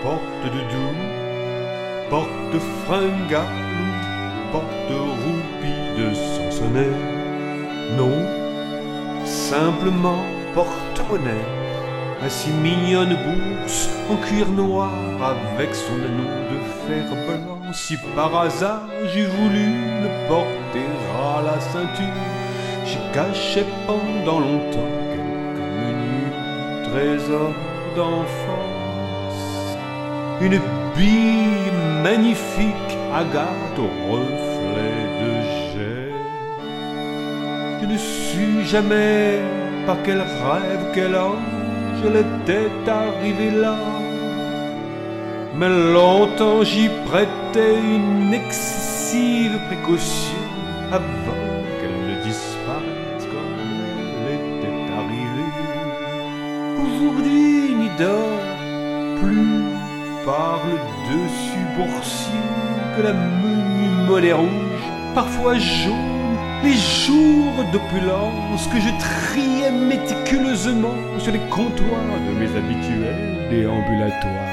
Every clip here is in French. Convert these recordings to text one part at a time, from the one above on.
porte de Doux, porte de Fringalou, porte roupie de Sansonnet. Non, simplement porte-monnaie, ainsi mignonne bourse en cuir noir avec son anneau de fer blanc. Si par hasard j'ai voulu le porter à la ceinture, j'ai caché pendant longtemps quelques menus trésors d'enfance. Une bille magnifique, agate au reflet de jet. Je ne sus jamais par quel rêve, quel ange elle était arrivée là. Mais longtemps j'y prêtais une excessive précaution avant qu'elle ne disparaisse comme elle était arrivée. Aujourd'hui n'y dort plus par le dessus boursier que la menue monnaie rouge, parfois jaune, les jours d'opulence que je triais méticuleusement sur les comptoirs de mes habituels déambulatoires.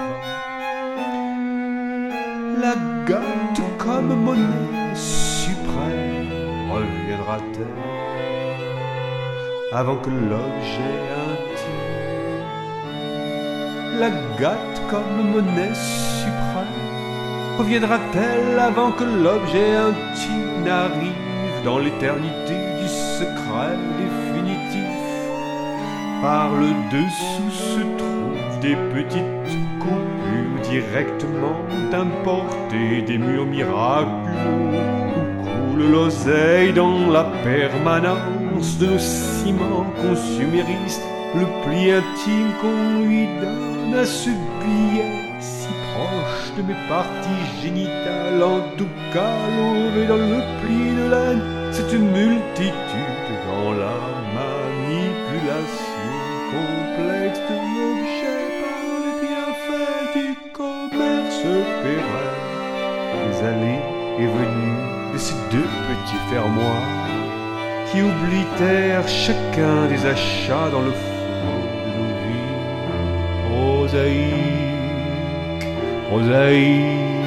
La gâte comme monnaie suprême reviendra-t-elle avant que l'objet intime? La gâte comme monnaie suprême reviendra-t-elle avant que l'objet intime n'arrive dans l'éternité du secret définitif? Par le dessous se trouvent des petites coupures directement importées des murs miraculeux où coule l'oseille dans la permanence de nos ciments consuméristes. Le pli intime qu'on lui donne à ce billet si proche de mes parties génitales, en tout cas lové dans le pli de laine, c'est une multitude dans la manipulation complexe de l'objet par les bienfaits du commerce pérenne, les allées et venues de ces deux petits fermoirs qui oblitèrent chacun des achats dans le fond de nos vies prosaïques, prosaïques.